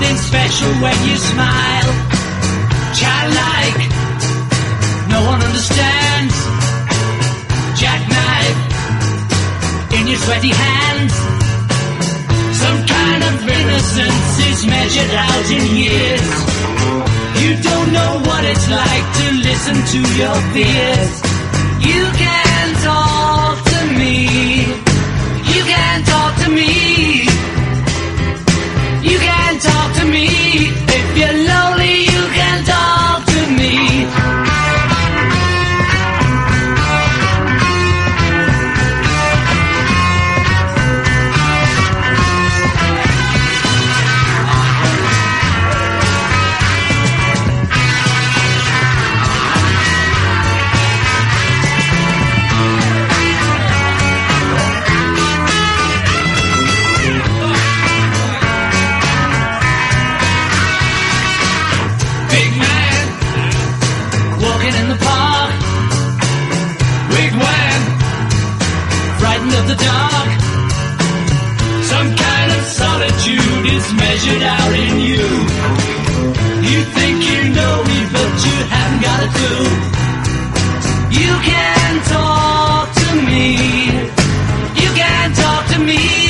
something special when you smile. Childlike, no one understands. Jackknife in your sweaty hands. Some kind of innocence is measured out in years. You don't know what it's like to listen to your fears. You can talk to me. You can talk to me. You can talk to me. If you're lonely, you can talk to me. The dark, some kind of solitude is measured out in you. You think you know me, but you haven't got a clue. You can talk to me. You can talk to me.